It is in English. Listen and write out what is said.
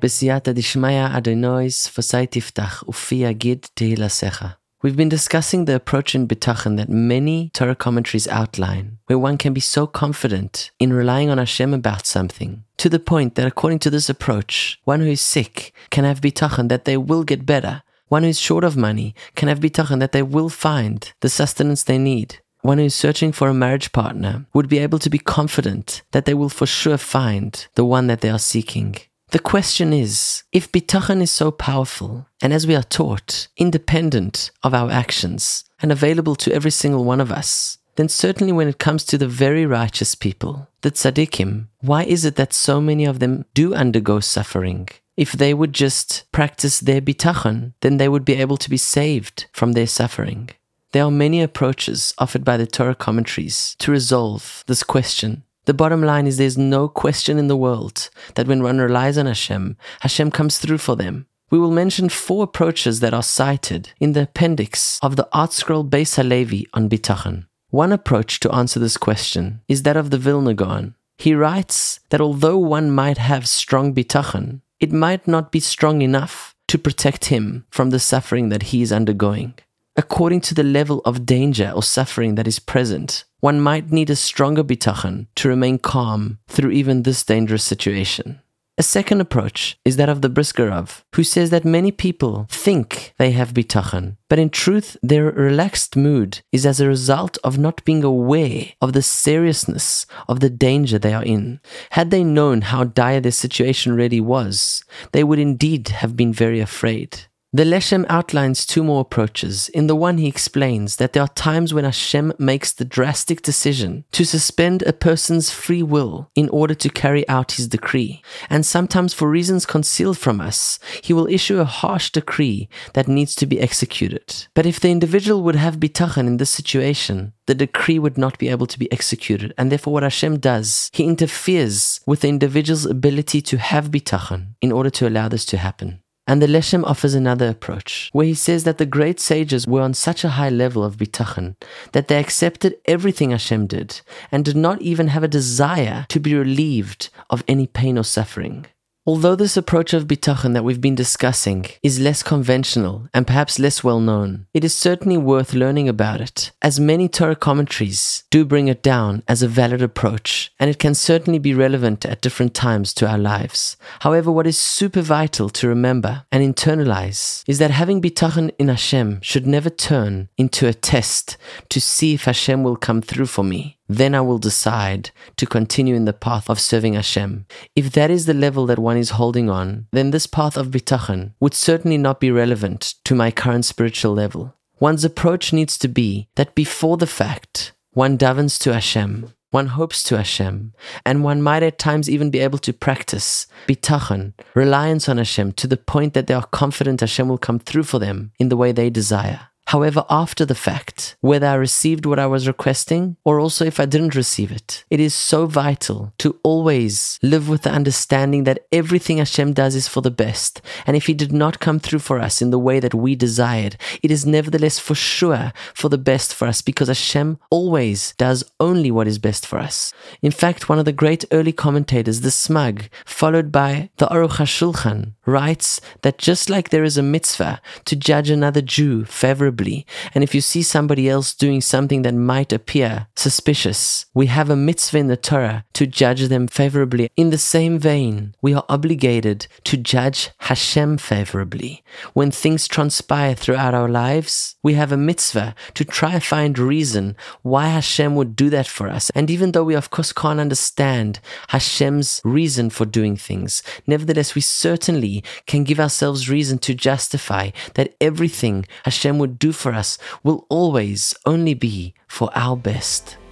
B'siyata dishmaya Adonois v'sai tiftach ufi yagid tehilasecha. We've been discussing the approach in Bitachon that many Torah commentaries outline, where one can be so confident in relying on Hashem about something, to the point that according to this approach, one who is sick can have Bitachon that they will get better. One who is short of money can have Bitachon that they will find the sustenance they need. One who is searching for a marriage partner would be able to be confident that they will for sure find the one that they are seeking. The question is, if Bitachon is so powerful, and as we are taught, independent of our actions, and available to every single one of us, then certainly when it comes to the very righteous people, the tzaddikim, why is it that so many of them do undergo suffering? If they would just practice their Bitachon, then they would be able to be saved from their suffering. There are many approaches offered by the Torah commentaries to resolve this question. The bottom line is there's no question in the world that when one relies on Hashem, Hashem comes through for them. We will mention 4 approaches that are cited in the appendix of the Art Scroll Beis Halevi on Bitachon. One approach to answer this question is that of the Vilna Gaon. He writes that although one might have strong Bitachon, it might not be strong enough to protect him from the suffering that he is undergoing. According to the level of danger or suffering that is present, one might need a stronger bitachon to remain calm through even this dangerous situation. A second approach is that of the Brisker Rav, who says that many people think they have bitachon, but in truth their relaxed mood is as a result of not being aware of the seriousness of the danger they are in. Had they known how dire their situation really was, they would indeed have been very afraid. The Leshem outlines 2 more approaches. In the one he explains that there are times when Hashem makes the drastic decision to suspend a person's free will in order to carry out his decree. And sometimes for reasons concealed from us, he will issue a harsh decree that needs to be executed. But if the individual would have bitachon in this situation, the decree would not be able to be executed. And therefore what Hashem does, he interferes with the individual's ability to have bitachon in order to allow this to happen. And the Leshem offers another approach, where he says that the great sages were on such a high level of bitachon that they accepted everything Hashem did and did not even have a desire to be relieved of any pain or suffering. Although this approach of bitachon that we've been discussing is less conventional and perhaps less well known, it is certainly worth learning about it, as many Torah commentaries do bring it down as a valid approach, and it can certainly be relevant at different times to our lives. However, what is super vital to remember and internalize is that having bitachon in Hashem should never turn into a test to see if Hashem will come through for me. Then I will decide to continue in the path of serving Hashem. If that is the level that one is holding on, then this path of bitachon would certainly not be relevant to my current spiritual level. One's approach needs to be that before the fact, one davens to Hashem, one hopes to Hashem, and one might at times even be able to practice bitachon, reliance on Hashem, to the point that they are confident Hashem will come through for them in the way they desire. However, after the fact, whether I received what I was requesting or also if I didn't receive it, it is so vital to always live with the understanding that everything Hashem does is for the best. And if He did not come through for us in the way that we desired, it is nevertheless for sure for the best for us, because Hashem always does only what is best for us. In fact, one of the great early commentators, the Smug, followed by the Aruch HaShulchan, writes that just like there is a mitzvah to judge another Jew favorably, and if you see somebody else doing something that might appear suspicious, we have a mitzvah in the Torah to judge them favorably. In the same vein, we are obligated to judge Hashem favorably. When things transpire throughout our lives, we have a mitzvah to try and find reason why Hashem would do that for us. And even though we of course can't understand Hashem's reason for doing things, nevertheless we certainly can give ourselves reason to justify that everything Hashem would do for us will always only be for our best.